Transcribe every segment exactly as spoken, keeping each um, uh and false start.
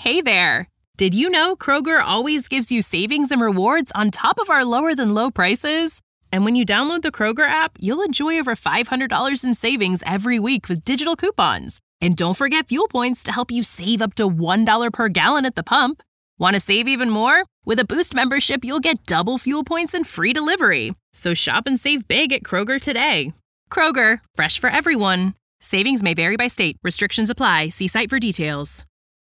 Hey there! Did you know Kroger always gives you savings and rewards on top of our lower-than-low prices? And when you download the Kroger app, you'll enjoy over five hundred dollars in savings every week with digital coupons. And don't forget fuel points to help you save up to one dollar per gallon at the pump. Want to save even more? With a Boost membership, you'll get double fuel points and free delivery. So shop and save big at Kroger today. Kroger, fresh for everyone. Savings may vary by state. Restrictions apply. See site for details.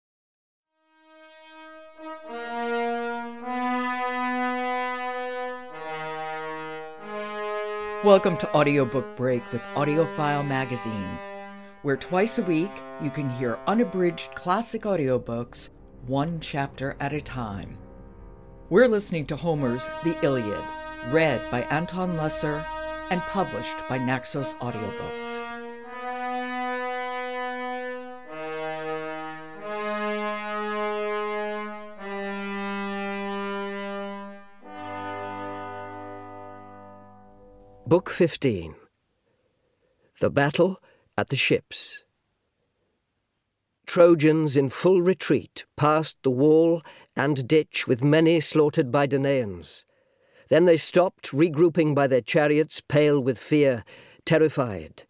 Welcome to Audiobook Break with Audiophile Magazine, where twice a week you can hear unabridged classic audiobooks, one chapter at a time. We're listening to Homer's The Iliad, read by Anton Lesser and published by Naxos Audiobooks. Book fifteen. The Battle at the Ships. Trojans in full retreat passed the wall and ditch with many slaughtered by Danaans. Then they stopped, regrouping by their chariots, pale with fear, terrified.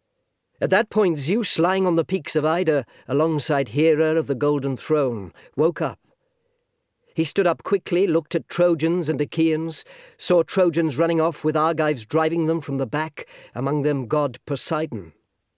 At that point Zeus, lying on the peaks of Ida, alongside Hera of the Golden Throne, woke up. He stood up quickly, looked at Trojans and Achaeans, saw Trojans running off with Argives driving them from the back, among them god Poseidon.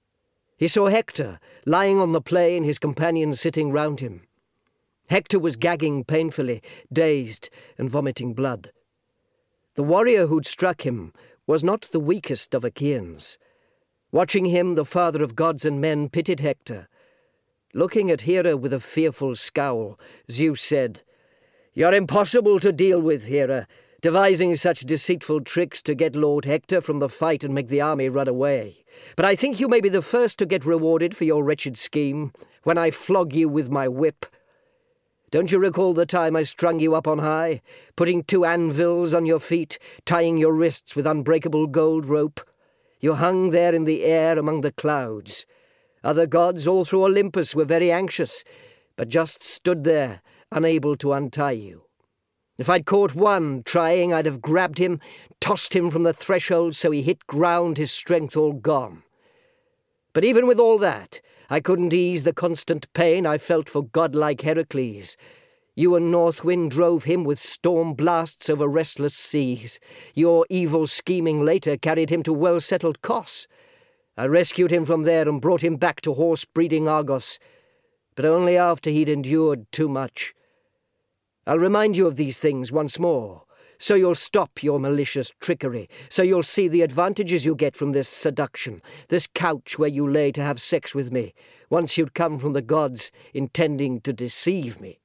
He saw Hector, lying on the plain, his companions sitting round him. Hector was gagging painfully, dazed and vomiting blood. The warrior who'd struck him was not the weakest of Achaeans. Watching him, the father of gods and men pitied Hector. Looking at Hera with a fearful scowl, Zeus said, "You're impossible to deal with, Hera, devising such deceitful tricks to get Lord Hector from the fight and make the army run away. But I think you may be the first to get rewarded for your wretched scheme, when I flog you with my whip. Don't you recall the time I strung you up on high, putting two anvils on your feet, tying your wrists with unbreakable gold rope? You hung there in the air among the clouds. Other gods all through Olympus were very anxious, but just stood there, unable to untie you. If I'd caught one trying, I'd have grabbed him, tossed him from the threshold so he hit ground, his strength all gone. But even with all that, I couldn't ease the constant pain I felt for godlike Heracles. You and Northwind drove him with storm blasts over restless seas. Your evil scheming later carried him to well-settled Kos. I rescued him from there and brought him back to horse-breeding Argos, but only after he'd endured too much. I'll remind you of these things once more, so you'll stop your malicious trickery, so you'll see the advantages you get from this seduction, this couch where you lay to have sex with me, once you'd come from the gods intending to deceive me."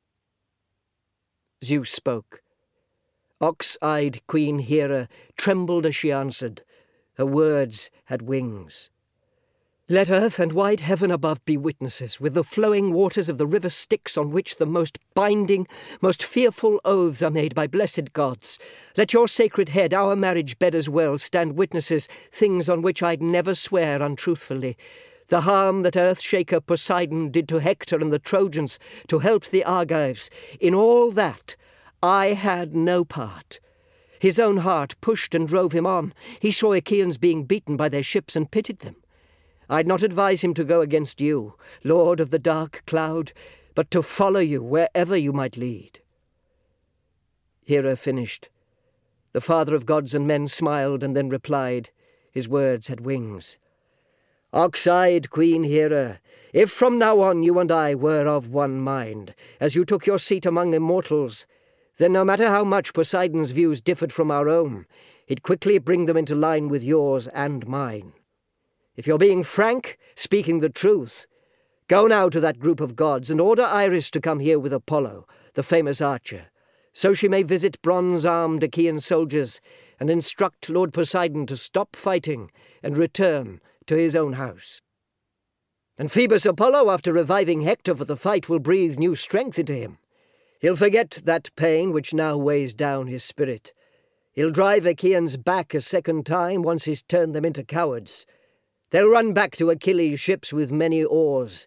Zeus spoke. Ox-eyed Queen Hera trembled as she answered. Her words had wings. "Let earth and wide heaven above be witnesses, with the flowing waters of the river Styx, on which the most binding, most fearful oaths are made by blessed gods. Let your sacred head, our marriage bed as well, stand witnesses, things on which I'd never swear untruthfully. The harm that earth-shaker Poseidon did to Hector and the Trojans to help the Argives, in all that I had no part. His own heart pushed and drove him on. He saw Achaeans being beaten by their ships and pitied them. I'd not advise him to go against you, Lord of the Dark Cloud, but to follow you wherever you might lead." Hera finished. The father of gods and men smiled and then replied. His words had wings. "Ox-eyed Queen Hera, if from now on you and I were of one mind, as you took your seat among immortals, then no matter how much Poseidon's views differed from our own, he'd quickly bring them into line with yours and mine. If you're being frank, speaking the truth, go now to that group of gods and order Iris to come here with Apollo, the famous archer, so she may visit bronze-armed Achaean soldiers and instruct Lord Poseidon to stop fighting and return to his own house. And Phoebus Apollo, after reviving Hector for the fight, will breathe new strength into him. He'll forget that pain which now weighs down his spirit. He'll drive Achaeans back a second time once he's turned them into cowards. They'll run back to Achilles' ships with many oars.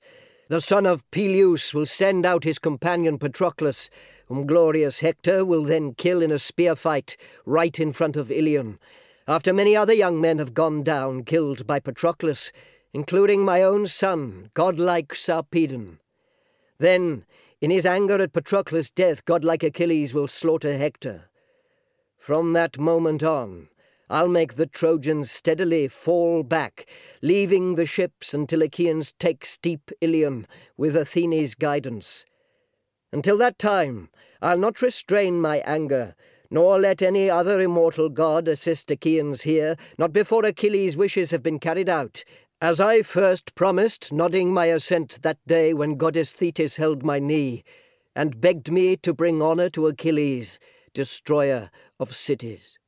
The son of Peleus will send out his companion Patroclus, whom glorious Hector will then kill in a spear fight right in front of Ilion, after many other young men have gone down killed by Patroclus, including my own son, godlike Sarpedon. Then, in his anger at Patroclus' death, godlike Achilles will slaughter Hector. From that moment on, I'll make the Trojans steadily fall back, leaving the ships until Achaeans take steep Ilion with Athene's guidance. Until that time, I'll not restrain my anger, nor let any other immortal god assist Achaeans here, not before Achilles' wishes have been carried out, as I first promised, nodding my assent that day when goddess Thetis held my knee, and begged me to bring honour to Achilles, destroyer of cities.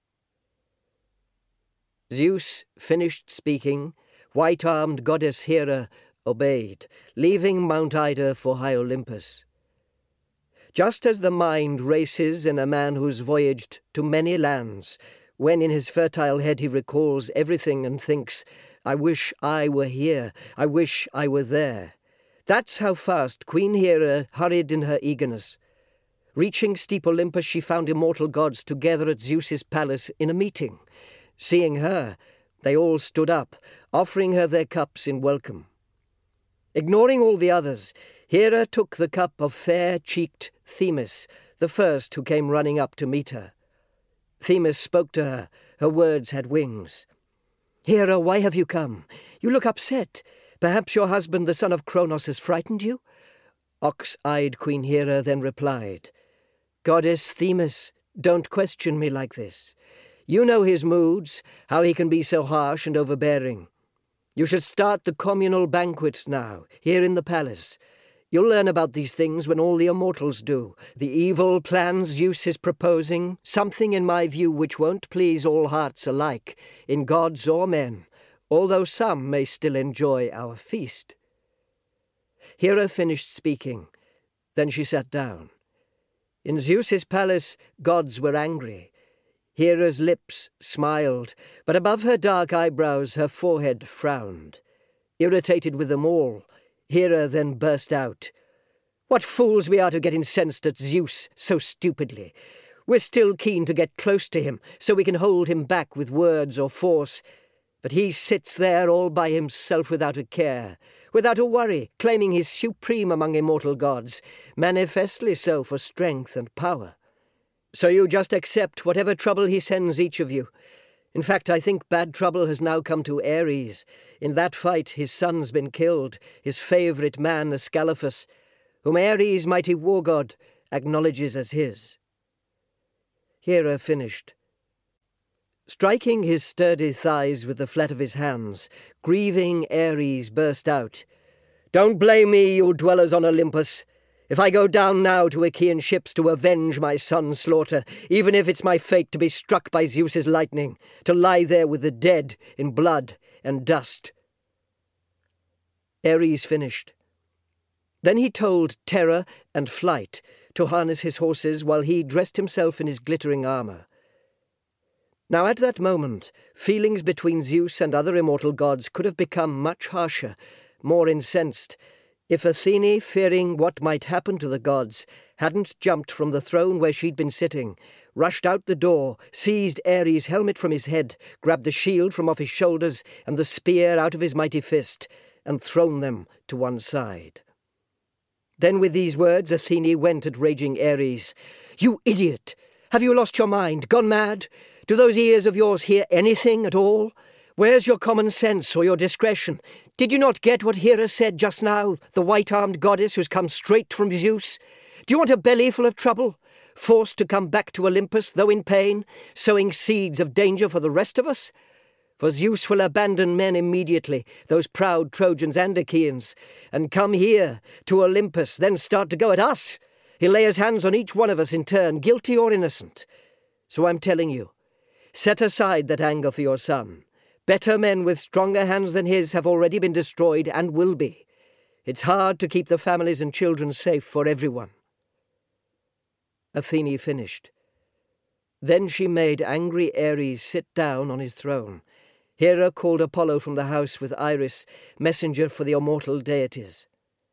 Zeus finished speaking, white-armed goddess Hera obeyed, leaving Mount Ida for high Olympus. Just as the mind races in a man who's voyaged to many lands, when in his fertile head he recalls everything and thinks, I wish I were here, I wish I were there. That's how fast Queen Hera hurried in her eagerness. Reaching steep Olympus, she found immortal gods together at Zeus's palace in a meeting. Seeing her, they all stood up, offering her their cups in welcome. Ignoring all the others, Hera took the cup of fair-cheeked Themis, the first who came running up to meet her. Themis spoke to her. Her words had wings. Hera, why have you come? You look upset. Perhaps your husband, the son of Kronos, has frightened you? Ox-eyed Queen Hera then replied, Goddess Themis, don't question me like this. You know his moods, how he can be so harsh and overbearing. You should start the communal banquet now, here in the palace. You'll learn about these things when all the immortals do. The evil plans Zeus is proposing, something in my view which won't please all hearts alike, in gods or men, although some may still enjoy our feast. Hera finished speaking. Then she sat down. In Zeus's palace, gods were angry. Hera's lips smiled, but above her dark eyebrows her forehead frowned. Irritated with them all, Hera then burst out. What fools we are to get incensed at Zeus so stupidly. We're still keen to get close to him, so we can hold him back with words or force. But he sits there all by himself without a care, without a worry, claiming he's supreme among immortal gods, manifestly so for strength and power. So you just accept whatever trouble he sends each of you. In fact, I think bad trouble has now come to Ares. In that fight, his son's been killed, his favourite man, Ascalaphus, whom Ares, mighty war god, acknowledges as his. Hera finished. Striking his sturdy thighs with the flat of his hands, grieving Ares burst out, Don't blame me, you dwellers on Olympus. If I go down now to Achaean ships to avenge my son's slaughter, even if it's my fate to be struck by Zeus's lightning, to lie there with the dead in blood and dust. Ares finished. Then he told Terror and Flight to harness his horses while he dressed himself in his glittering armour. Now at that moment, feelings between Zeus and other immortal gods could have become much harsher, more incensed, if Athene, fearing what might happen to the gods, hadn't jumped from the throne where she'd been sitting, rushed out the door, seized Ares' helmet from his head, grabbed the shield from off his shoulders and the spear out of his mighty fist, and thrown them to one side. Then with these words Athene went at raging Ares. You idiot! Have you lost your mind, gone mad? Do those ears of yours hear anything at all? Where's your common sense or your discretion? Did you not get what Hera said just now, the white-armed goddess who's come straight from Zeus? Do you want a belly full of trouble? Forced to come back to Olympus, though in pain, sowing seeds of danger for the rest of us? For Zeus will abandon men immediately, those proud Trojans and Achaeans, and come here, to Olympus, then start to go at us. He'll lay his hands on each one of us in turn, guilty or innocent. So I'm telling you, set aside that anger for your son. Better men with stronger hands than his have already been destroyed and will be. It's hard to keep the families and children safe for everyone. Athene finished. Then she made angry Ares sit down on his throne. Hera called Apollo from the house with Iris, messenger for the immortal deities.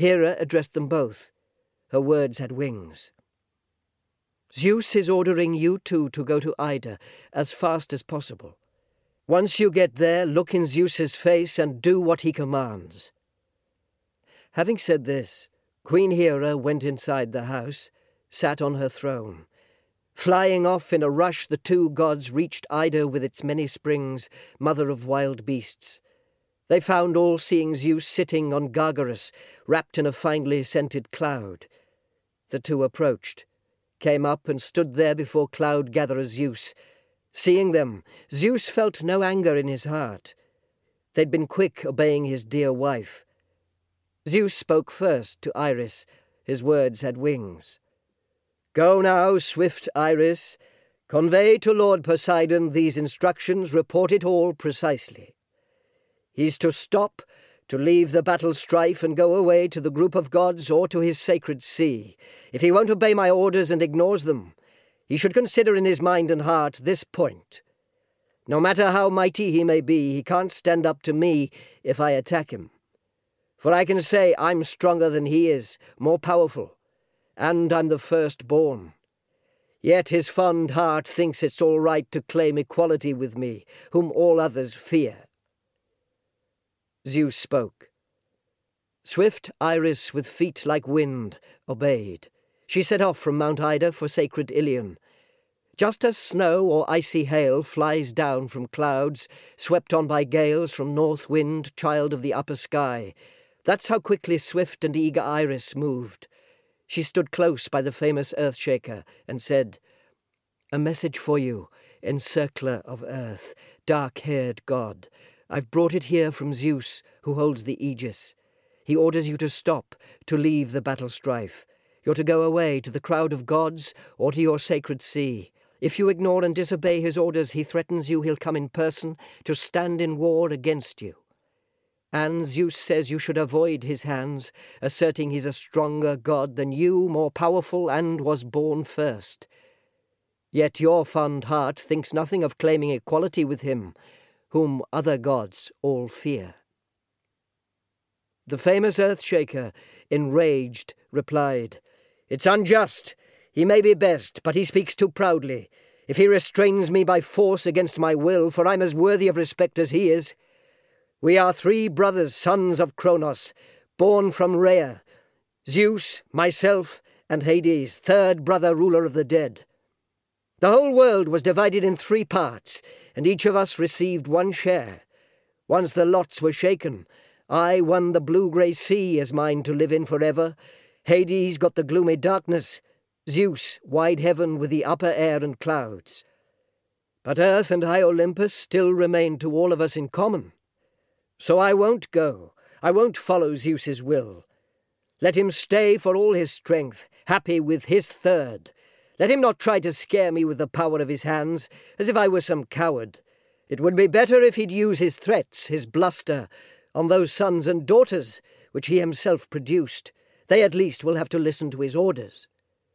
Hera addressed them both. Her words had wings. Zeus is ordering you two to go to Ida as fast as possible. Once you get there, look in Zeus's face and do what he commands. Having said this, Queen Hera went inside the house, sat on her throne. Flying off in a rush, the two gods reached Ida with its many springs, mother of wild beasts. They found all-seeing Zeus sitting on Gargarus, wrapped in a finely scented cloud. The two approached, came up and stood there before Cloud-gatherer Zeus. Seeing them, Zeus felt no anger in his heart. They'd been quick obeying his dear wife. Zeus spoke first to Iris. His words had wings. "Go now, swift Iris. Convey to Lord Poseidon these instructions, report it all precisely. He's to stop, to leave the battle strife and go away to the group of gods or to his sacred sea. If he won't obey my orders and ignores them, he should consider in his mind and heart this point. No matter how mighty he may be, he can't stand up to me if I attack him. For I can say I'm stronger than he is, more powerful, and I'm the firstborn. Yet his fond heart thinks it's all right to claim equality with me, whom all others fear." Zeus spoke. Swift Iris, with feet like wind, obeyed. She set off from Mount Ida for sacred Ilion. Just as snow or icy hail flies down from clouds, swept on by gales from north wind, child of the upper sky, that's how quickly swift and eager Iris moved. She stood close by the famous Earthshaker and said, "A message for you, encircler of earth, dark-haired god. I've brought it here from Zeus, who holds the Aegis. He orders you to stop, to leave the battle strife. You're to go away to the crowd of gods or to your sacred sea. If you ignore and disobey his orders, he threatens you he'll come in person to stand in war against you. And Zeus says you should avoid his hands, asserting he's a stronger god than you, more powerful, and was born first. Yet your fond heart thinks nothing of claiming equality with him, whom other gods all fear." The famous Earthshaker, enraged, replied, "It's unjust. He may be best, but he speaks too proudly. If he restrains me by force against my will, for I'm as worthy of respect as he is. We are three brothers, sons of Kronos, born from Rhea, Zeus, myself, and Hades, third brother ruler of the dead. The whole world was divided in three parts, and each of us received one share. Once the lots were shaken, I won the blue-grey sea as mine to live in forever. Hades got the gloomy darkness, Zeus wide heaven with the upper air and clouds. But earth and high Olympus still remain to all of us in common. So I won't go, I won't follow Zeus's will. Let him stay for all his strength, happy with his third. Let him not try to scare me with the power of his hands, as if I were some coward. It would be better if he'd use his threats, his bluster, on those sons and daughters which he himself produced. They at least will have to listen to his orders."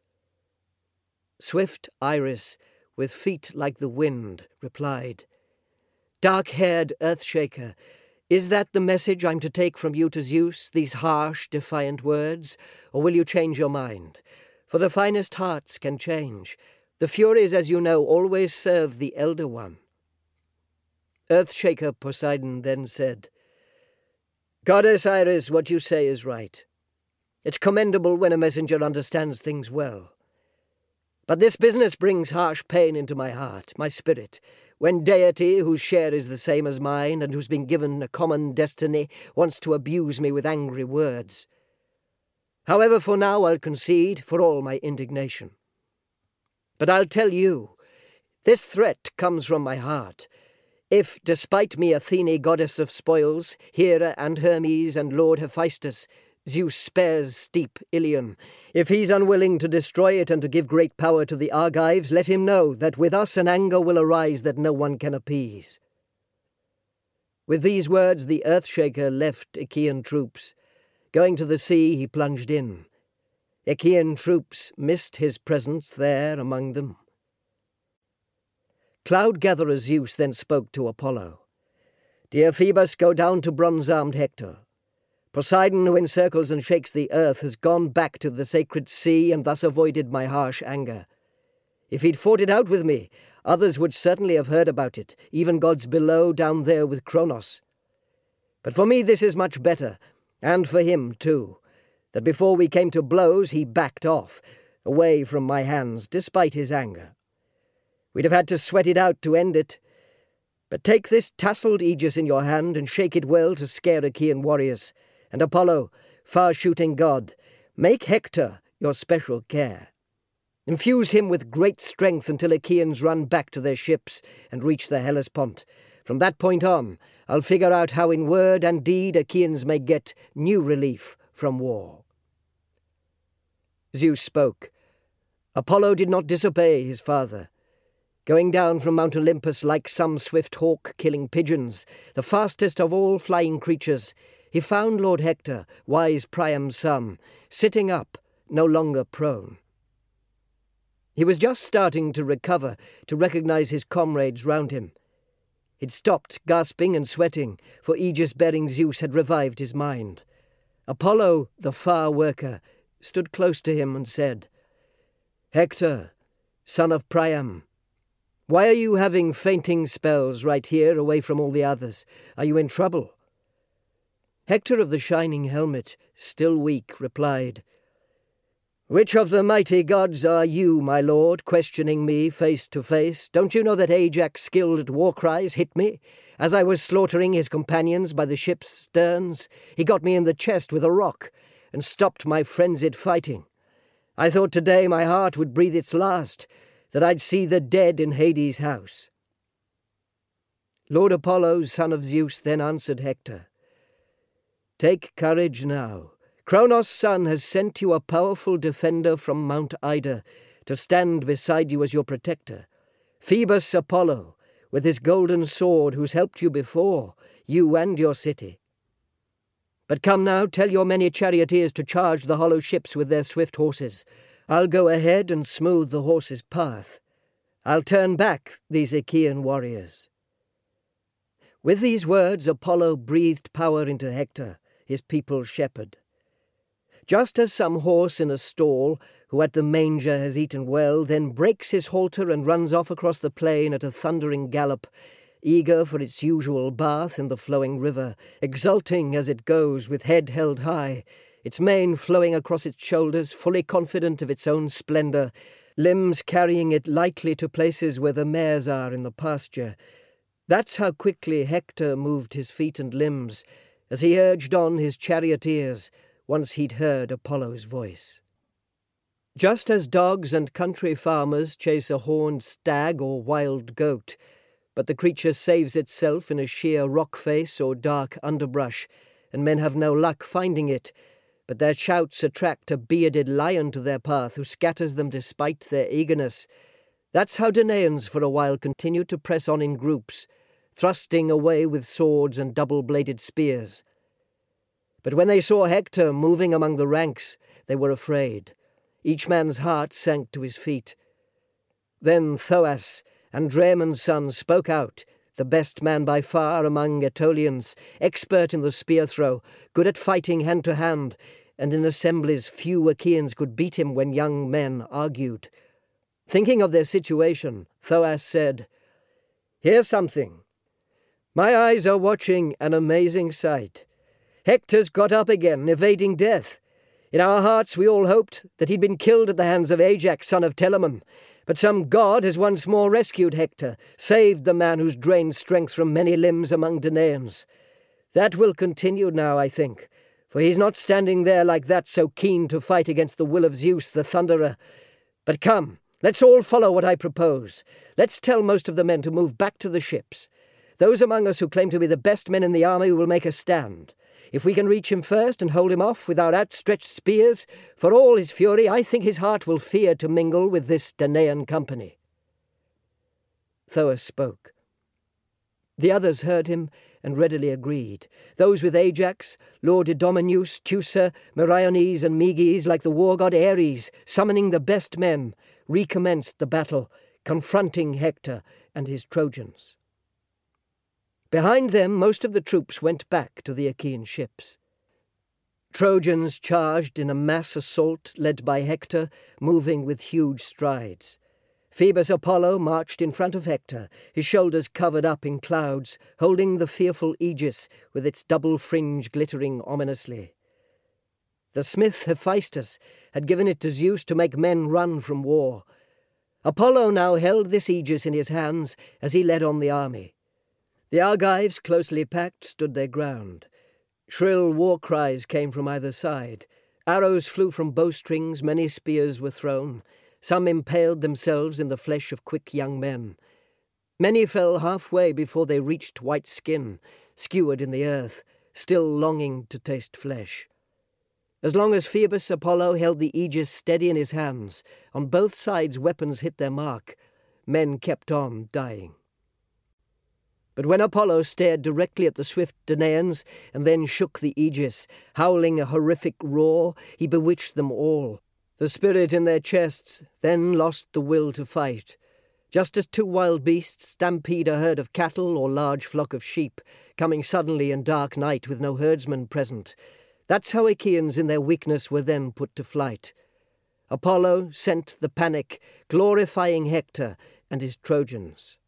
Swift Iris, with feet like the wind, replied, "Dark-haired Earthshaker, is that the message I'm to take from you to Zeus, these harsh, defiant words, or will you change your mind? For the finest hearts can change. The Furies, as you know, always serve the Elder One." Earthshaker Poseidon then said, "Goddess Iris, what you say is right. It's commendable when a messenger understands things well. But this business brings harsh pain into my heart, my spirit, when deity, whose share is the same as mine and who's been given a common destiny, wants to abuse me with angry words. However, for now I'll concede, for all my indignation. But I'll tell you, this threat comes from my heart. If, despite me, Athene, goddess of spoils, Hera and Hermes and Lord Hephaestus, Zeus spares steep Ilion, if he's unwilling to destroy it and to give great power to the Argives, let him know that with us an anger will arise that no one can appease." With these words the Earthshaker left Achaean troops. Going to the sea, he plunged in. Achaean troops missed his presence there among them. Cloud-gatherer Zeus then spoke to Apollo. "Dear Phoebus, go down to bronze-armed Hector. Poseidon, who encircles and shakes the earth, has gone back to the sacred sea and thus avoided my harsh anger. If he'd fought it out with me, others would certainly have heard about it, even gods below down there with Kronos. But for me this is much better, and for him too, that before we came to blows he backed off, away from my hands, despite his anger. We'd have had to sweat it out to end it. But take this tasselled aegis in your hand and shake it well to scare Achaean warriors. And Apollo, far-shooting god, make Hector your special care. Infuse him with great strength until Achaeans run back to their ships and reach the Hellespont. From that point on, I'll figure out how in word and deed Achaeans may get new relief from war. Zeus spoke. Apollo did not disobey his father. Going down from Mount Olympus like some swift hawk killing pigeons, the fastest of all flying creatures, he found Lord Hector, wise Priam's son, sitting up, no longer prone. He was just starting to recover, to recognize his comrades round him. He'd stopped, gasping and sweating, for Aegis-bearing Zeus had revived his mind. Apollo, the far worker, stood close to him and said, "Hector, son of Priam, why are you having fainting spells right here away from all the others? Are you in trouble?" Hector of the shining helmet, still weak, replied, "Which of the mighty gods are you, my lord, questioning me face to face? Don't you know that Ajax, skilled at war cries, hit me as I was slaughtering his companions by the ship's sterns? He got me in the chest with a rock and stopped my frenzied fighting. I thought today my heart would breathe its last, that I'd see the dead in Hades' house." Lord Apollo, son of Zeus, then answered Hector, "Take courage now. Kronos' son has sent you a powerful defender from Mount Ida to stand beside you as your protector. Phoebus Apollo, with his golden sword, who's helped you before, you and your city. But come now, tell your many charioteers to charge the hollow ships with their swift horses. I'll go ahead and smooth the horses' path. I'll turn back these Achaean warriors." With these words, Apollo breathed power into Hector, his people's shepherd. Just as some horse in a stall, who at the manger has eaten well, then breaks his halter and runs off across the plain at a thundering gallop, eager for its usual bath in the flowing river, exulting as it goes with head held high, its mane flowing across its shoulders, fully confident of its own splendour, limbs carrying it lightly to places where the mares are in the pasture. That's how quickly Hector moved his feet and limbs, as he urged on his charioteers, once he'd heard Apollo's voice. Just as dogs and country farmers chase a horned stag or wild goat, but the creature saves itself in a sheer rock face or dark underbrush, and men have no luck finding it, but their shouts attract a bearded lion to their path who scatters them despite their eagerness. That's how Danaans for a while continued to press on in groups, thrusting away with swords and double-bladed spears. But when they saw Hector moving among the ranks, they were afraid. Each man's heart sank to his feet. Then Thoas, Andraemon's son, spoke out, the best man by far among Aetolians, expert in the spear throw, good at fighting hand to hand, and in assemblies few Achaeans could beat him when young men argued. Thinking of their situation, Thoas said, "Here's something. My eyes are watching an amazing sight. Hector's got up again, evading death. In our hearts we all hoped that he'd been killed at the hands of Ajax, son of Telamon, but some god has once more rescued Hector, saved the man who's drained strength from many limbs among Danaans. That will continue now, I think, for he's not standing there like that so keen to fight against the will of Zeus the Thunderer. But come, let's all follow what I propose. Let's tell most of the men to move back to the ships. Those among us who claim to be the best men in the army will make a stand. If we can reach him first and hold him off with our outstretched spears, for all his fury, I think his heart will fear to mingle with this Danaan company." Thoas spoke. The others heard him and readily agreed. Those with Ajax, Lord Idomeneus, Teucer, Meriones, and Meges, like the war god Ares, summoning the best men, recommenced the battle, confronting Hector and his Trojans. Behind them, most of the troops went back to the Achaean ships. Trojans charged in a mass assault led by Hector, moving with huge strides. Phoebus Apollo marched in front of Hector, his shoulders covered up in clouds, holding the fearful aegis with its double fringe glittering ominously. The smith Hephaestus had given it to Zeus to make men run from war. Apollo now held this aegis in his hands as he led on the army. The Argives, closely packed, stood their ground. Shrill war cries came from either side. Arrows flew from bowstrings, many spears were thrown. Some impaled themselves in the flesh of quick young men. Many fell halfway before they reached white skin, skewered in the earth, still longing to taste flesh. As long as Phoebus Apollo held the aegis steady in his hands, on both sides weapons hit their mark, men kept on dying. But when Apollo stared directly at the swift Danaans and then shook the aegis, howling a horrific roar, he bewitched them all. The spirit in their chests then lost the will to fight. Just as two wild beasts stampede a herd of cattle or large flock of sheep, coming suddenly in dark night with no herdsman present, that's how Achaeans in their weakness were then put to flight. Apollo sent the panic, glorifying Hector and his Trojans.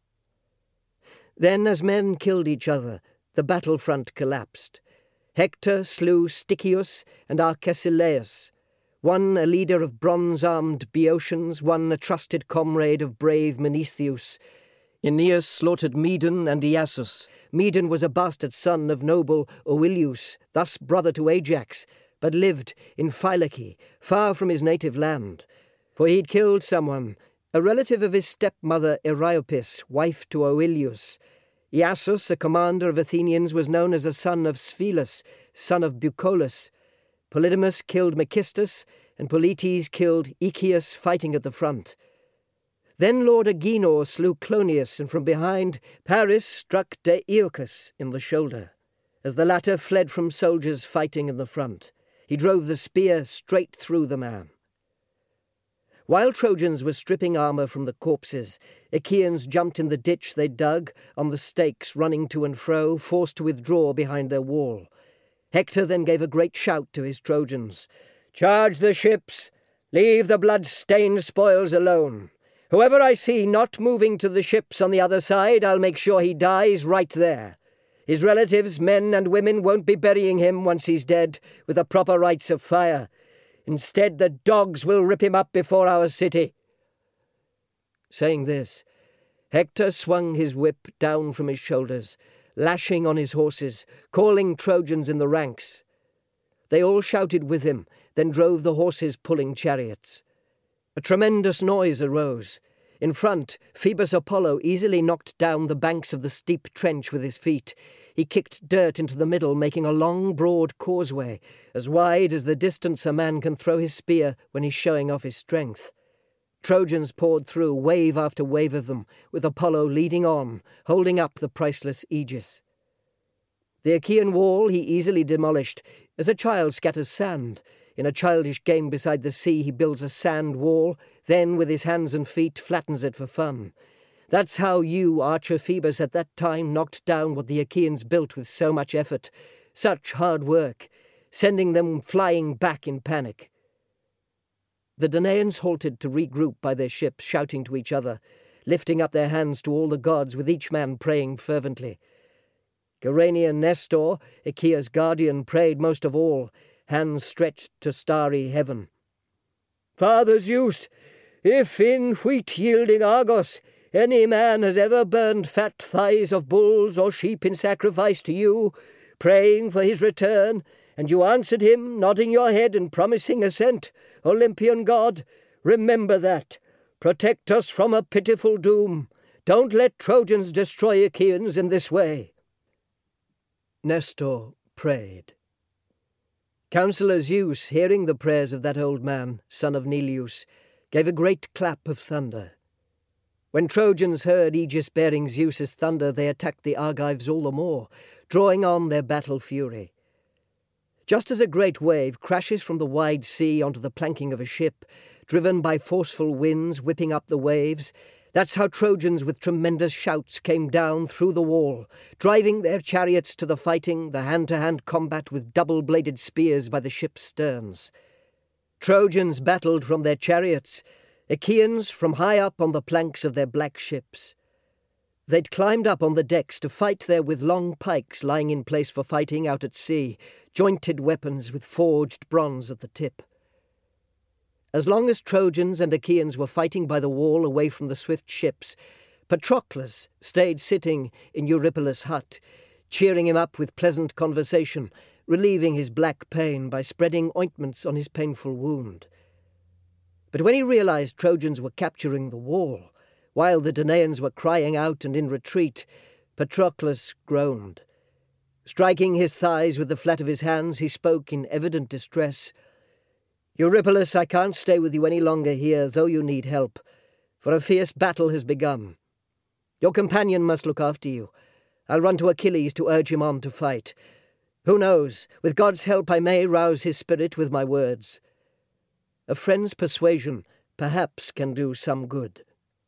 Then, as men killed each other, the battlefront collapsed. Hector slew Stichius and Arcesilaus, one a leader of bronze-armed Boeotians, one a trusted comrade of brave Menestheus. Aeneas slaughtered Medon and Iasus. Medon was a bastard son of noble Oileus, thus brother to Ajax, but lived in Phylake, far from his native land. For he'd killed someone, a relative of his stepmother Eriopis, wife to Oileus. Iasus, a commander of Athenians, was known as a son of Sphelus, son of Bucolus. Polydamas killed Mechistus, and Polites killed Echius fighting at the front. Then Lord Agenor slew Clonius, and from behind Paris struck Deiochus in the shoulder. As the latter fled from soldiers fighting in the front, he drove the spear straight through the man. While Trojans were stripping armour from the corpses, Achaeans jumped in the ditch they dug, on the stakes running to and fro, forced to withdraw behind their wall. Hector then gave a great shout to his Trojans. "Charge the ships! Leave the blood-stained spoils alone! Whoever I see not moving to the ships on the other side, I'll make sure he dies right there. His relatives, men and women, won't be burying him once he's dead, with the proper rites of fire. Instead, the dogs will rip him up before our city." Saying this, Hector swung his whip down from his shoulders, lashing on his horses, calling Trojans in the ranks. They all shouted with him, then drove the horses pulling chariots. A tremendous noise arose. In front, Phoebus Apollo easily knocked down the banks of the steep trench with his feet. He kicked dirt into the middle, making a long, broad causeway, as wide as the distance a man can throw his spear when he's showing off his strength. Trojans poured through, wave after wave of them, with Apollo leading on, holding up the priceless aegis. The Achaean wall he easily demolished, as a child scatters sand. In a childish game beside the sea, he builds a sand wall, then with his hands and feet flattens it for fun. That's how you, archer Phoebus, at that time knocked down what the Achaeans built with so much effort, such hard work, sending them flying back in panic. The Danaans halted to regroup by their ships, shouting to each other, lifting up their hands to all the gods, with each man praying fervently. Gerenian Nestor, Achaea's guardian, prayed most of all, hands stretched to starry heaven. "Father Zeus, if in wheat-yielding Argos any man has ever burned fat thighs of bulls or sheep in sacrifice to you, praying for his return, and you answered him, nodding your head and promising assent, Olympian god, remember that. Protect us from a pitiful doom. Don't let Trojans destroy Achaeans in this way." Nestor prayed. Counsellor Zeus, hearing the prayers of that old man, son of Neleus, gave a great clap of thunder. When Trojans heard Aegis-bearing Zeus's thunder, they attacked the Argives all the more, drawing on their battle fury. Just as a great wave crashes from the wide sea onto the planking of a ship, driven by forceful winds whipping up the waves, That's how Trojans with tremendous shouts came down through the wall, driving their chariots to the fighting, the hand-to-hand combat with double-bladed spears by the ship's sterns. Trojans battled from their chariots, Achaeans from high up on the planks of their black ships. They'd climbed up on the decks to fight there with long pikes lying in place for fighting out at sea, jointed weapons with forged bronze at the tip. As long as Trojans and Achaeans were fighting by the wall away from the swift ships, Patroclus stayed sitting in Eurypylus' hut, cheering him up with pleasant conversation, relieving his black pain by spreading ointments on his painful wound. But when he realized Trojans were capturing the wall, while the Danaans were crying out and in retreat, Patroclus groaned. Striking his thighs with the flat of his hands, he spoke in evident distress. "Eurypylus, I can't stay with you any longer here, though you need help, for a fierce battle has begun. Your companion must look after you. I'll run to Achilles to urge him on to fight. Who knows, with God's help I may rouse his spirit with my words. A friend's persuasion perhaps can do some good."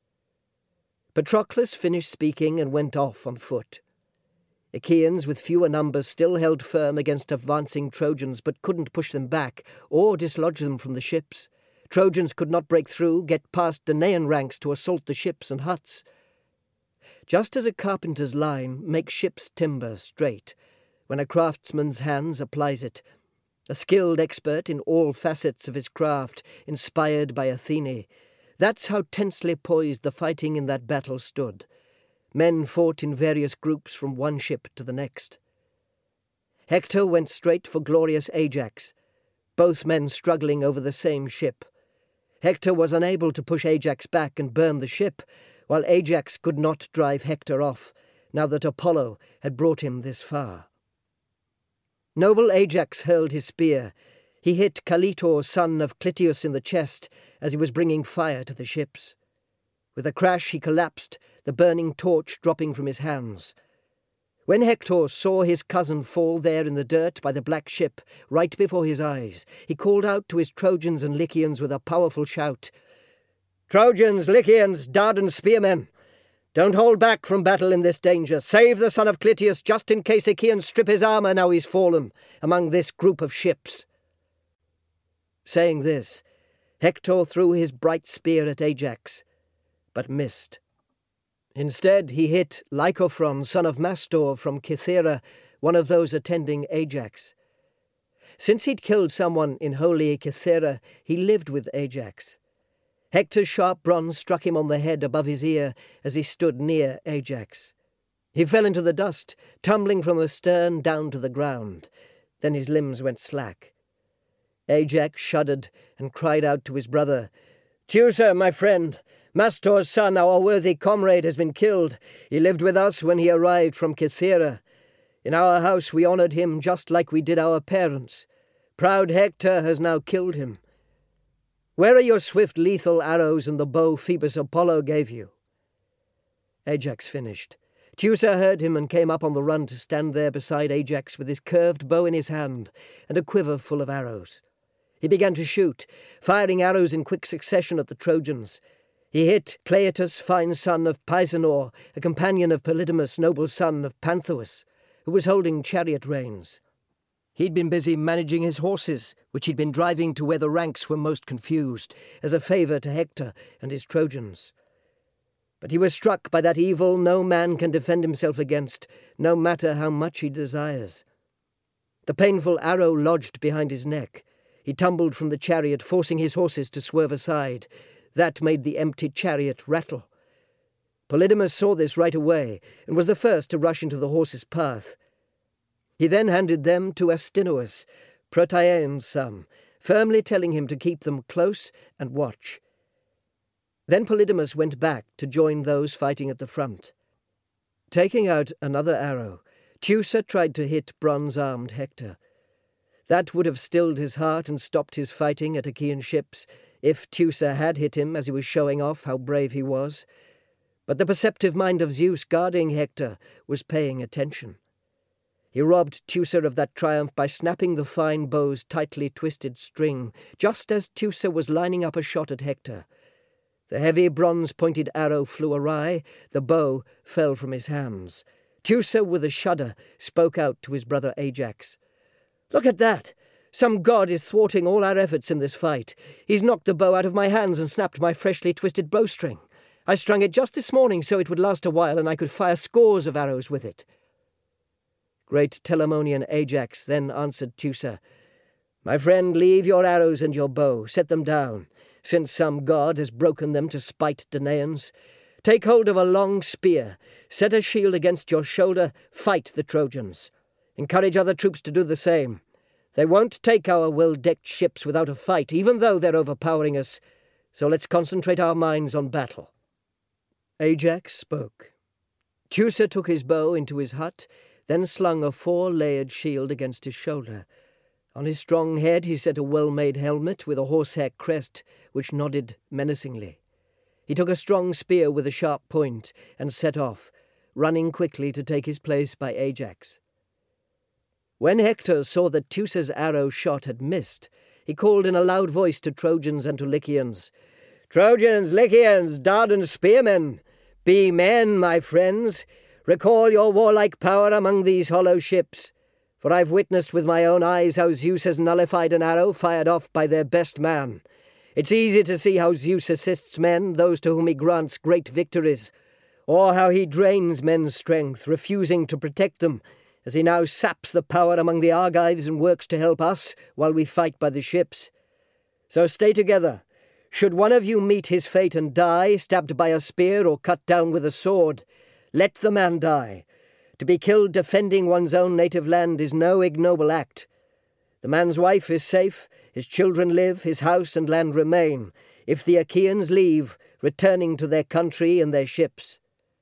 Patroclus finished speaking and went off on foot. Achaeans with fewer numbers still held firm against advancing Trojans, but couldn't push them back or dislodge them from the ships. Trojans could not break through, get past Danaan ranks to assault the ships and huts. Just as a carpenter's line makes ship's timber straight, when a craftsman's hands applies it, a skilled expert in all facets of his craft, inspired by Athene, that's how tensely poised the fighting in that battle stood. Men fought in various groups from one ship to the next. Hector went straight for glorious Ajax, both men struggling over the same ship. Hector was unable to push Ajax back and burn the ship, while Ajax could not drive Hector off, now that Apollo had brought him this far. Noble Ajax hurled his spear. He hit Caletor, son of Clytius, in the chest as he was bringing fire to the ships. With a crash he collapsed, the burning torch dropping from his hands. When Hector saw his cousin fall there in the dirt by the black ship, right before his eyes, he called out to his Trojans and Lycians with a powerful shout, "Trojans, Lycians, Dardan spearmen! Don't hold back from battle in this danger. Save the son of Clytius, just in case Achaeans strip his armour now he's fallen among this group of ships." Saying this, Hector threw his bright spear at Ajax, but missed. Instead, he hit Lycophron, son of Mastor, from Cythera, one of those attending Ajax. Since he'd killed someone in holy Cythera, he lived with Ajax. Hector's sharp bronze struck him on the head above his ear as he stood near Ajax. He fell into the dust, tumbling from the stern down to the ground. Then his limbs went slack. Ajax shuddered and cried out to his brother, "Teucer, my friend, Mastor's son, our worthy comrade, has been killed. He lived with us when he arrived from Cythera. In our house we honoured him just like we did our parents. Proud Hector has now killed him. Where are your swift lethal arrows and the bow Phoebus Apollo gave you?" Ajax finished. Teucer heard him and came up on the run to stand there beside Ajax with his curved bow in his hand and a quiver full of arrows. He began to shoot, firing arrows in quick succession at the Trojans. He hit Cleitus, fine son of Pisenor, a companion of Polydamas, noble son of Panthous, who was holding chariot reins. He'd been busy managing his horses, which he'd been driving to where the ranks were most confused, as a favour to Hector and his Trojans. But he was struck by that evil no man can defend himself against, no matter how much he desires. The painful arrow lodged behind his neck. He tumbled from the chariot, forcing his horses to swerve aside. That made the empty chariot rattle. Polydamas saw this right away, and was the first to rush into the horse's path. He then handed them to Astynous, Protiaean's son, firmly telling him to keep them close and watch. Then Polydamas went back to join those fighting at the front. Taking out another arrow, Teucer tried to hit bronze-armed Hector. That would have stilled his heart and stopped his fighting at Achaean ships, if Teucer had hit him as he was showing off how brave he was. But the perceptive mind of Zeus guarding Hector was paying attention. He robbed Teucer of that triumph by snapping the fine bow's tightly twisted string, just as Teucer was lining up a shot at Hector. The heavy bronze-pointed arrow flew awry, the bow fell from his hands. Teucer, with a shudder, spoke out to his brother Ajax. "Look at that! Some god is thwarting all our efforts in this fight. He's knocked the bow out of my hands and snapped my freshly twisted bowstring. I strung it just this morning so it would last a while and I could fire scores of arrows with it." Great Telamonian Ajax then answered Teucer, "My friend, leave your arrows and your bow. Set them down, since some god has broken them to spite Danaans. Take hold of a long spear, set a shield against your shoulder, fight the Trojans. Encourage other troops to do the same. They won't take our well-decked ships without a fight, even though they're overpowering us, so let's concentrate our minds on battle." Ajax spoke. Teucer took his bow into his hut, then slung a four-layered shield against his shoulder. On his strong head he set a well-made helmet with a horsehair crest which nodded menacingly. He took a strong spear with a sharp point and set off, running quickly to take his place by Ajax. When Hector saw that Teucer's arrow shot had missed, he called in a loud voice to Trojans and to Lycians, "Trojans, Lycians, Dardan spearmen, be men, my friends. Recall your warlike power among these hollow ships. For I've witnessed with my own eyes how Zeus has nullified an arrow fired off by their best man. It's easy to see how Zeus assists men, those to whom he grants great victories, or how he drains men's strength, refusing to protect them, as he now saps the power among the Argives and works to help us while we fight by the ships. So stay together. Should one of you meet his fate and die, stabbed by a spear or cut down with a sword, let the man die. To be killed defending one's own native land is no ignoble act. The man's wife is safe, his children live, his house and land remain, if the Achaeans leave, returning to their country and their ships."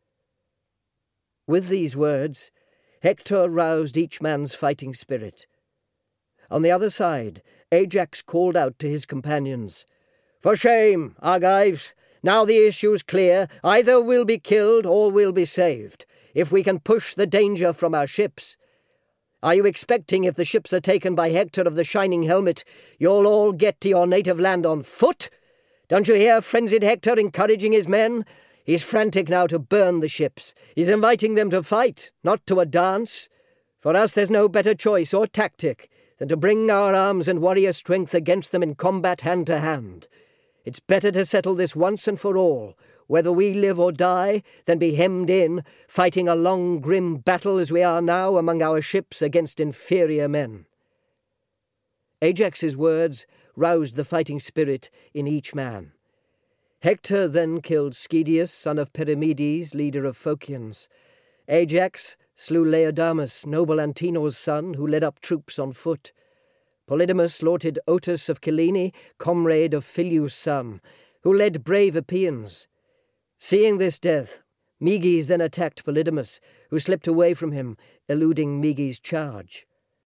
With these words, Hector roused each man's fighting spirit. On the other side, Ajax called out to his companions, "For shame, Argives! Now the issue's clear. Either we'll be killed or we'll be saved, if we can push the danger from our ships. Are you expecting, if the ships are taken by Hector of the Shining Helmet, you'll all get to your native land on foot? Don't you hear frenzied Hector encouraging his men? He's frantic now to burn the ships. He's inviting them to fight, not to a dance. For us there's no better choice or tactic than to bring our arms and warrior strength against them in combat hand to hand. It's better to settle this once and for all, whether we live or die, than be hemmed in, fighting a long, grim battle as we are now among our ships against inferior men." Ajax's words roused the fighting spirit in each man. Hector then killed Schedius, son of Perimedes, leader of Phocians. Ajax slew Laodamas, noble Antenor's son, who led up troops on foot. Polydamas slaughtered Otus of Cyllene, comrade of Phyleus' son, who led brave Epeans. Seeing this death, Meges then attacked Polydamas, who slipped away from him, eluding Meges' charge.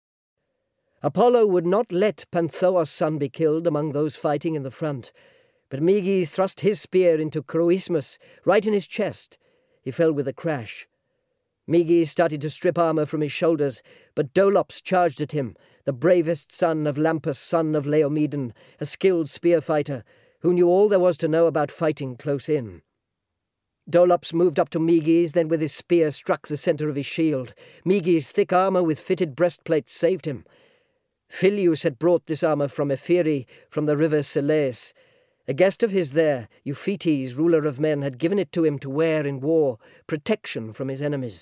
Apollo would not let Panthoos' son be killed among those fighting in the front, but Meges thrust his spear into Croismus, right in his chest. He fell with a crash. Meges started to strip armor from his shoulders, but Dolops charged at him, the bravest son of Lampus, son of Laomedon, a skilled spear fighter, who knew all there was to know about fighting close in. Dolops moved up to Meges, then with his spear struck the center of his shield. Meges' thick armor with fitted breastplates saved him. Phyleus had brought this armor from Ephyre, from the river Selleis. A guest of his there, Euphetes, ruler of men, had given it to him to wear in war, protection from his enemies.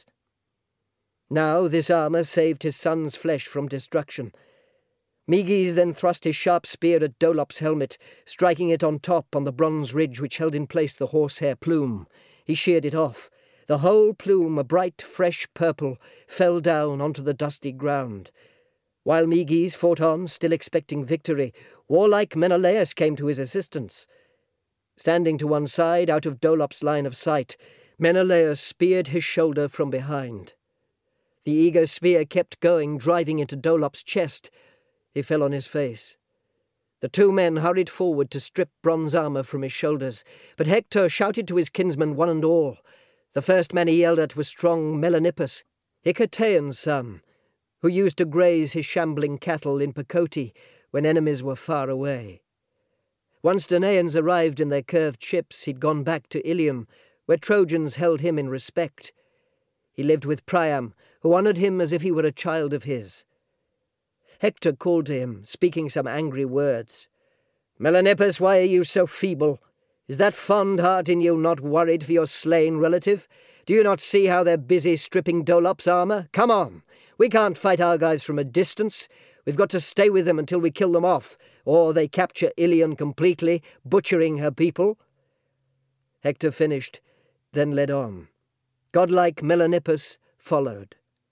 Now this armor saved his son's flesh from destruction. Meges then thrust his sharp spear at Dolops' helmet, striking it on top on the bronze ridge which held in place the horsehair plume. He sheared it off. The whole plume, a bright, fresh purple, fell down onto the dusty ground. While Meges fought on, still expecting victory, warlike Menelaus came to his assistance. Standing to one side, out of Dolops' line of sight, Menelaus speared his shoulder from behind. The eager spear kept going, driving into Dolops' chest. He fell on his face. The two men hurried forward to strip bronze armor from his shoulders, but Hector shouted to his kinsmen one and all. The first man he yelled at was strong Melanippus, Hicetaon's son, who used to graze his shambling cattle in Percote when enemies were far away. Once Danaans arrived in their curved ships, he'd gone back to Ilium, where Trojans held him in respect. He lived with Priam, who honoured him as if he were a child of his. Hector called to him, speaking some angry words. "Melanippus, why are you so feeble? Is that fond heart in you not worried for your slain relative? Do you not see how they're busy stripping Dolops' armour? Come on! We can't fight Argives from a distance. We've got to stay with them until we kill them off, or they capture Ilion completely, butchering her people." Hector finished, then led on. Godlike Melanippus followed.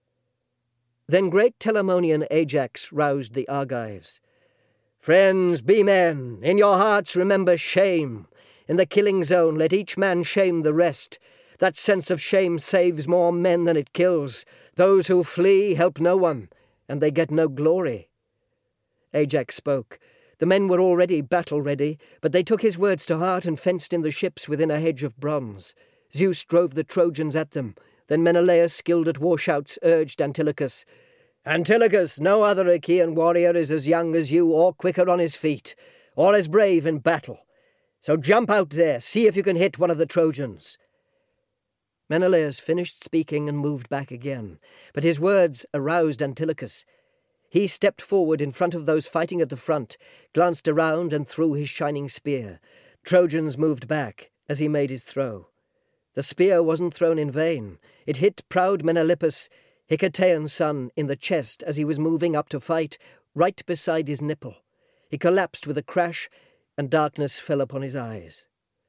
Then great Telamonian Ajax roused the Argives. "Friends, be men. In your hearts remember shame. In the killing zone let each man shame the rest. That sense of shame saves more men than it kills. Those who flee help no one, and they get no glory." Ajax spoke. The men were already battle-ready, but they took his words to heart and fenced in the ships within a hedge of bronze. Zeus drove the Trojans at them. Then Menelaus, skilled at war-shouts, urged Antilochus. "Antilochus, no other Achaean warrior is as young as you or quicker on his feet, or as brave in battle. So jump out there, see if you can hit one of the Trojans." Menelaus finished speaking and moved back again, but his words aroused Antilochus. He stepped forward in front of those fighting at the front, glanced around and threw his shining spear. Trojans moved back as he made his throw. The spear wasn't thrown in vain. It hit proud Menalippus, Hicetaon's son, in the chest as he was moving up to fight, right beside his nipple. He collapsed with a crash, and darkness fell upon his eyes.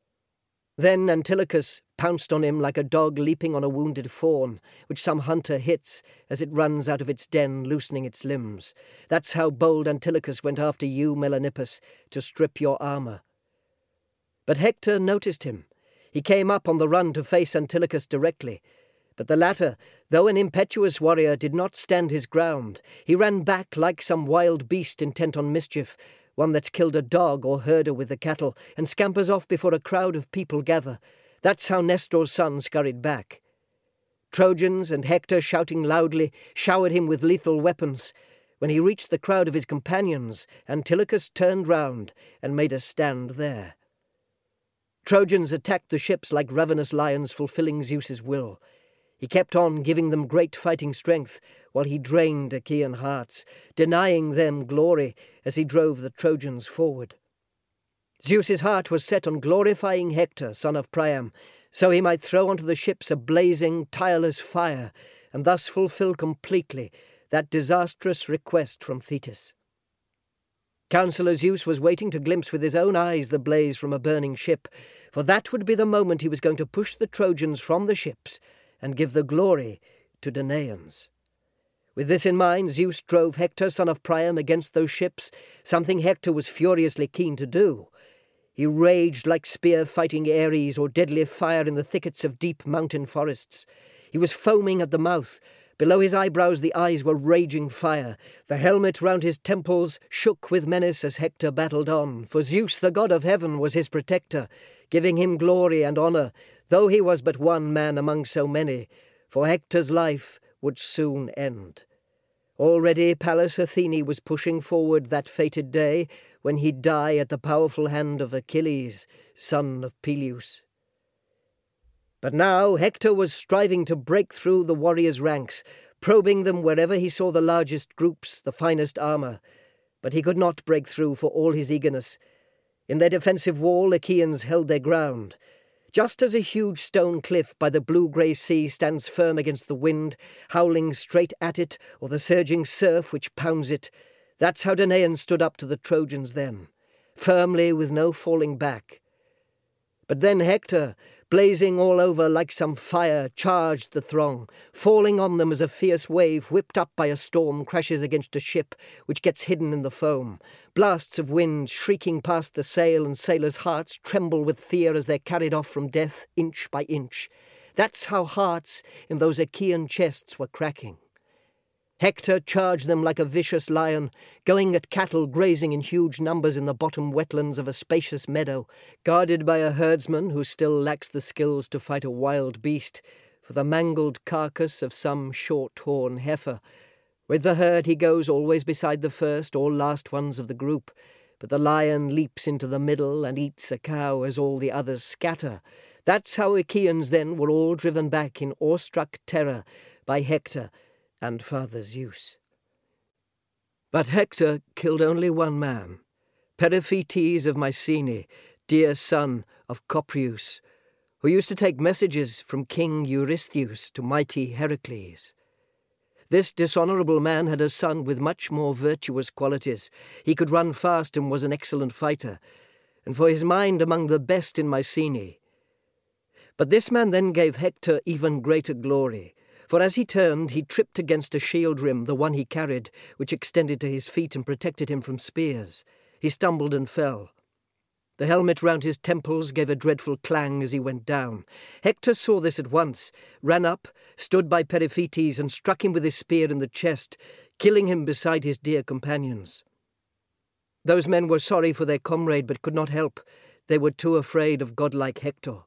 Then Antilochus pounced on him like a dog leaping on a wounded fawn, which some hunter hits as it runs out of its den, loosening its limbs. That's how bold Antilochus went after you, Melanippus, to strip your armour. But Hector noticed him. He came up on the run to face Antilochus directly. But the latter, though an impetuous warrior, did not stand his ground. He ran back like some wild beast intent on mischief, one that's killed a dog or herder with the cattle, and scampers off before a crowd of people gather. That's how Nestor's son scurried back. Trojans and Hector, shouting loudly, showered him with lethal weapons. When he reached the crowd of his companions, Antilochus turned round and made a stand there. Trojans attacked the ships like ravenous lions fulfilling Zeus's will. He kept on giving them great fighting strength, while he drained Achaean hearts, denying them glory as he drove the Trojans forward. Zeus's heart was set on glorifying Hector, son of Priam, so he might throw onto the ships a blazing, tireless fire, and thus fulfill completely that disastrous request from Thetis. Counsellor Zeus was waiting to glimpse with his own eyes the blaze from a burning ship, for that would be the moment he was going to push the Trojans from the ships and give the glory to Danaans. With this in mind, Zeus drove Hector, son of Priam, against those ships, something Hector was furiously keen to do. He raged like spear-fighting Ares or deadly fire in the thickets of deep mountain forests. He was foaming at the mouth. Below his eyebrows the eyes were raging fire. The helmet round his temples shook with menace as Hector battled on, for Zeus, the god of heaven, was his protector, giving him glory and honour, though he was but one man among so many, for Hector's life would soon end. Already Pallas Athene was pushing forward that fated day when he'd die at the powerful hand of Achilles, son of Peleus. But now Hector was striving to break through the warriors' ranks, probing them wherever he saw the largest groups, the finest armour. But he could not break through for all his eagerness. In their defensive wall, Achaeans held their ground. Just as a huge stone cliff by the blue-grey sea stands firm against the wind, howling straight at it, or the surging surf which pounds it, that's how Danaans stood up to the Trojans then, firmly with no falling back. But then Hector, blazing all over like some fire, charged the throng, falling on them as a fierce wave whipped up by a storm crashes against a ship which gets hidden in the foam. Blasts of wind shrieking past the sail, and sailors' hearts tremble with fear as they're carried off from death inch by inch. That's how hearts in those Achaean chests were cracking. Hector charged them like a vicious lion, going at cattle grazing in huge numbers in the bottom wetlands of a spacious meadow, guarded by a herdsman who still lacks the skills to fight a wild beast, for the mangled carcass of some short-horn heifer. With the herd he goes always beside the first or last ones of the group, but the lion leaps into the middle and eats a cow as all the others scatter. That's how Achaeans then were all driven back in awestruck terror by Hector and Father Zeus. But Hector killed only one man, Periphetes of Mycenae, dear son of Copreus, who used to take messages from King Eurystheus to mighty Heracles. This dishonourable man had a son with much more virtuous qualities. He could run fast and was an excellent fighter, and for his mind among the best in Mycenae. But this man then gave Hector even greater glory, for as he turned, he tripped against a shield rim, the one he carried, which extended to his feet and protected him from spears. He stumbled and fell. The helmet round his temples gave a dreadful clang as he went down. Hector saw this at once, ran up, stood by Periphetes, and struck him with his spear in the chest, killing him beside his dear companions. Those men were sorry for their comrade, but could not help. They were too afraid of godlike Hector.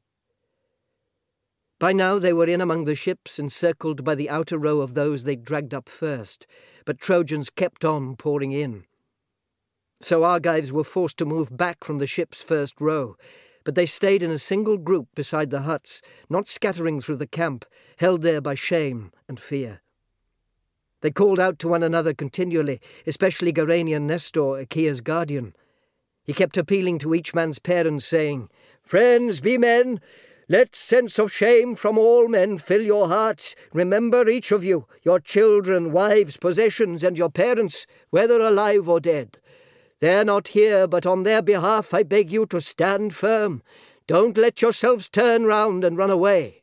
By now they were in among the ships, encircled by the outer row of those they dragged up first, but Trojans kept on pouring in. So Argives were forced to move back from the ship's first row, but they stayed in a single group beside the huts, not scattering through the camp, held there by shame and fear. They called out to one another continually, especially Gerenian Nestor, Achaea's guardian. He kept appealing to each man's parents, saying, "Friends, be men! Let sense of shame from all men fill your hearts. Remember each of you, your children, wives, possessions, and your parents, whether alive or dead. They're not here, but on their behalf I beg you to stand firm. Don't let yourselves turn round and run away."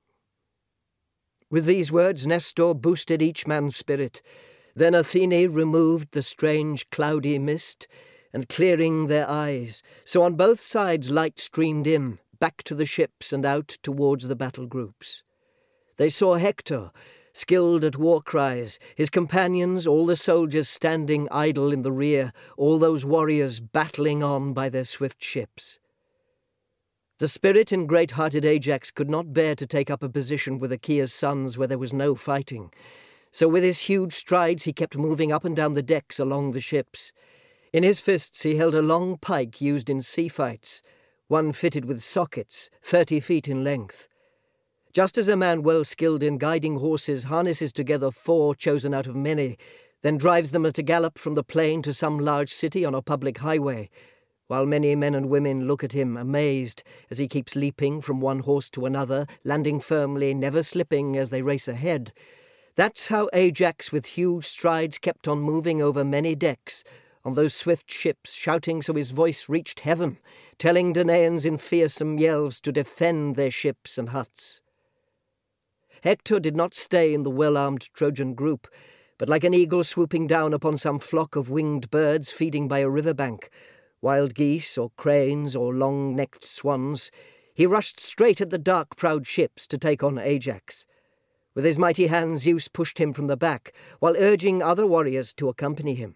With these words, Nestor boosted each man's spirit. Then Athene removed the strange cloudy mist, and clearing their eyes, so on both sides light streamed in, back to the ships and out towards the battle groups. They saw Hector, skilled at war cries, his companions, all the soldiers standing idle in the rear, all those warriors battling on by their swift ships. The spirit in great-hearted Ajax could not bear to take up a position with Achaea's sons where there was no fighting, so with his huge strides he kept moving up and down the decks along the ships. In his fists he held a long pike used in sea fights, one fitted with sockets, thirty feet in length. Just as a man well skilled in guiding horses harnesses together four chosen out of many, then drives them at a gallop from the plain to some large city on a public highway, while many men and women look at him amazed as he keeps leaping from one horse to another, landing firmly, never slipping as they race ahead. That's how Ajax with huge strides kept on moving over many decks, on those swift ships, shouting so his voice reached heaven, telling Danaans in fearsome yells to defend their ships and huts. Hector did not stay in the well-armed Trojan group, but like an eagle swooping down upon some flock of winged birds feeding by a riverbank, wild geese or cranes or long-necked swans, he rushed straight at the dark, proud ships to take on Ajax. With his mighty hand Zeus pushed him from the back, while urging other warriors to accompany him.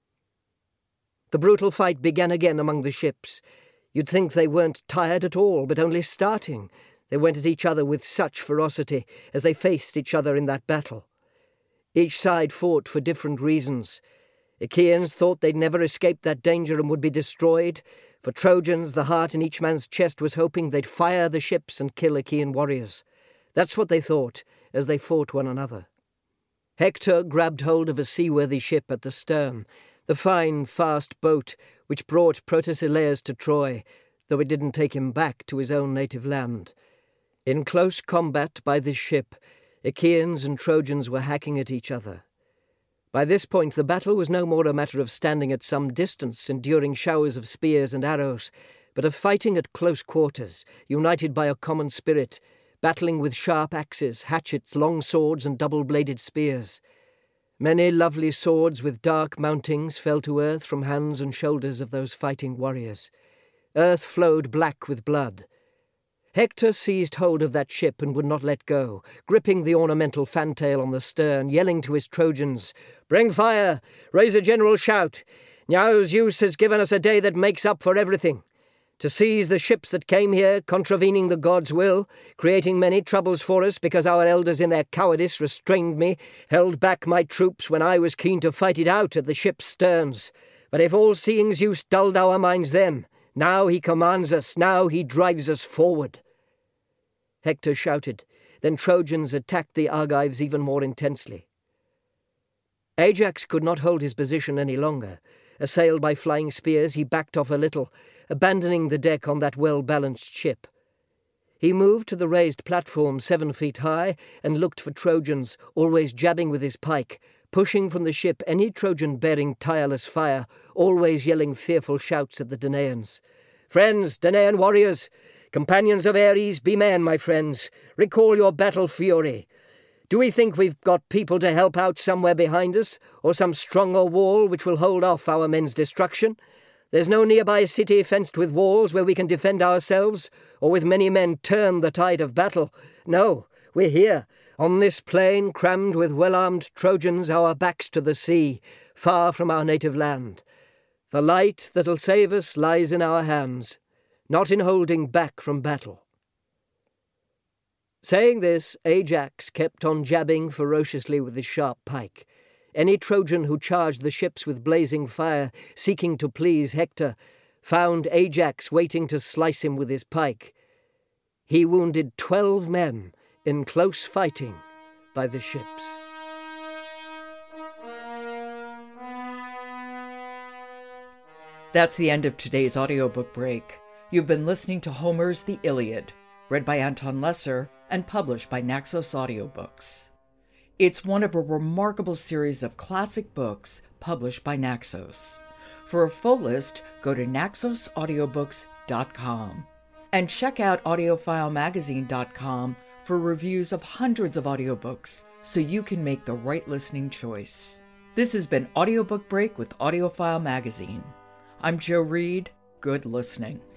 The brutal fight began again among the ships. You'd think they weren't tired at all, but only starting. They went at each other with such ferocity as they faced each other in that battle. Each side fought for different reasons. Achaeans thought they'd never escape that danger and would be destroyed. For Trojans, the heart in each man's chest was hoping they'd fire the ships and kill Achaean warriors. That's what they thought as they fought one another. Hector grabbed hold of a seaworthy ship at the stern, the fine, fast boat which brought Protesilaus to Troy, though it didn't take him back to his own native land. In close combat by this ship, Achaeans and Trojans were hacking at each other. By this point the battle was no more a matter of standing at some distance, enduring showers of spears and arrows, but of fighting at close quarters, united by a common spirit, battling with sharp axes, hatchets, long swords, and double-bladed spears. Many lovely swords with dark mountings fell to earth from hands and shoulders of those fighting warriors. Earth flowed black with blood. Hector seized hold of that ship and would not let go, gripping the ornamental fantail on the stern, yelling to his Trojans, "Bring fire! Raise a general shout! Now Zeus has given us a day that makes up for everything. To seize the ships that came here, contravening the gods' will, creating many troubles for us because our elders in their cowardice restrained me, held back my troops when I was keen to fight it out at the ship's sterns. But if all-seeing Zeus dulled our minds then, now he commands us, now he drives us forward." Hector shouted. Then Trojans attacked the Argives even more intensely. Ajax could not hold his position any longer. Assailed by flying spears, he backed off a little, abandoning the deck on that well-balanced ship. He moved to the raised platform seven feet high and looked for Trojans, always jabbing with his pike, pushing from the ship any Trojan bearing tireless fire, always yelling fearful shouts at the Danaans. "Friends, Danaan warriors, companions of Ares, be men, my friends. Recall your battle fury. Do we think we've got people to help out somewhere behind us, or some stronger wall which will hold off our men's destruction? There's no nearby city fenced with walls where we can defend ourselves, or with many men turn the tide of battle. No, we're here, on this plain crammed with well-armed Trojans, our backs to the sea, far from our native land. The light that'll save us lies in our hands, not in holding back from battle." Saying this, Ajax kept on jabbing ferociously with his sharp pike. Any Trojan who charged the ships with blazing fire, seeking to please Hector, found Ajax waiting to slice him with his pike. He wounded twelve men in close fighting by the ships. That's the end of today's audiobook break. You've been listening to Homer's The Iliad, read by Anton Lesser and published by Naxos Audiobooks. It's one of a remarkable series of classic books published by Naxos. For a full list, go to naxos audiobooks dot com and check out audiophile magazine dot com for reviews of hundreds of audiobooks so you can make the right listening choice. This has been Audiobook Break with Audiophile Magazine. I'm Jo Reed. Good listening.